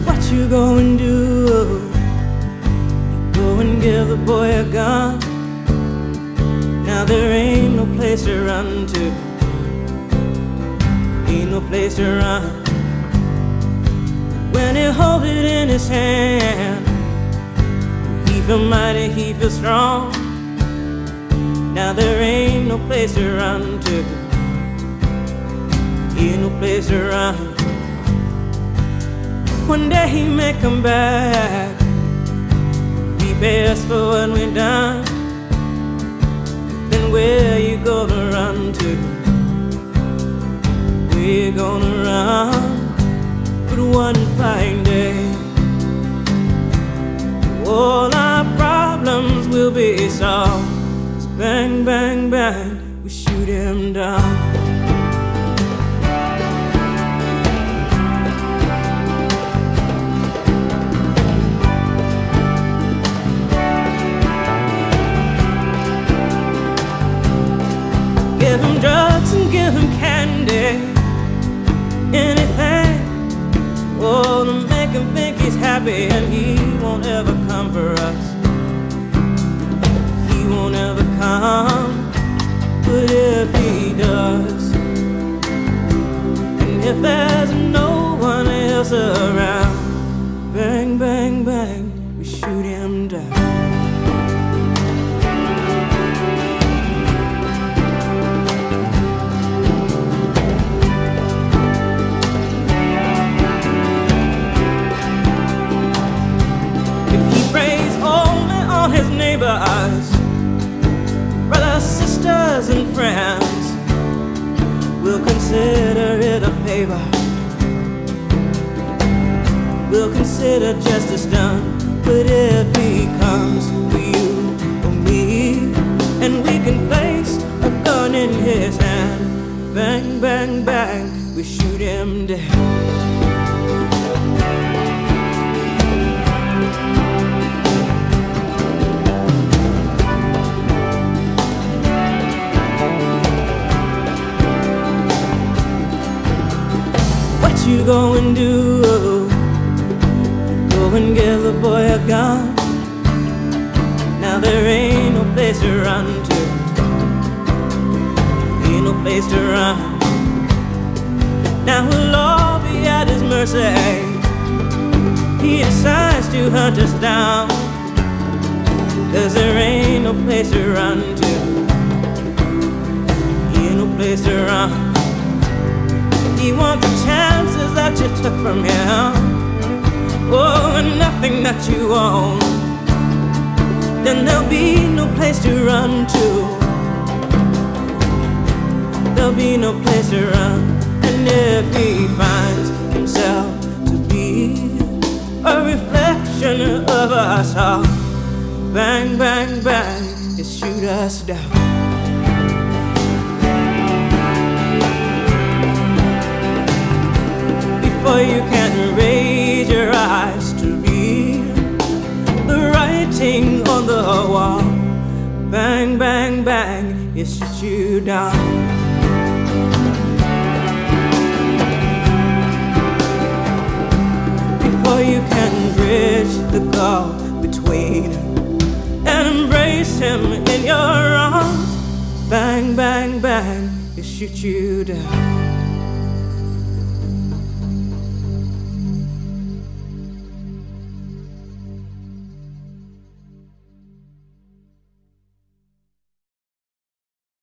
What you gonna do? Go and give the boy a gun. Now there ain't no place to run to. Ain't no place to run. When he holds it in his hand, he feel mighty, he feel strong. Now there ain't no place to run to. Ain't no place to run. One day he may come back, repay us for what we done. Then where you gonna run to? Where you gonna run? But one fine day, all our problems will be solved. It's bang, bang, bang, we shoot him down. Give him drugs and give him candy, anything, oh, to make him think he's happy. And he won't ever come for us. He won't ever come. But if he does, and if there's no one else around, bang, bang, bang, we shoot him down. His neighbors, brothers, sisters, and friends will consider it a favor. We'll consider justice done. But if he comes for you or me, and we can place a gun in his hand, bang, bang, bang, we shoot him dead. What you gonna do? Go and give the boy a gun. Now there ain't no place to run to. Ain't no place to run. Now we'll all be at his mercy. He decides to hunt us down. 'Cause there ain't no place to run to. Ain't no place to run. He wants the chances that you took from him, oh, and nothing that you own. Then there'll be no place to run to. There'll be no place to run. And if he finds himself to be a reflection of us all, bang, bang, bang, it shoot us down. For you can raise your eyes to read the writing on the wall. Bang, bang, bang, it shoots you down. Before you can bridge the gulf between and embrace him in your arms, bang, bang, bang, it shoots you down.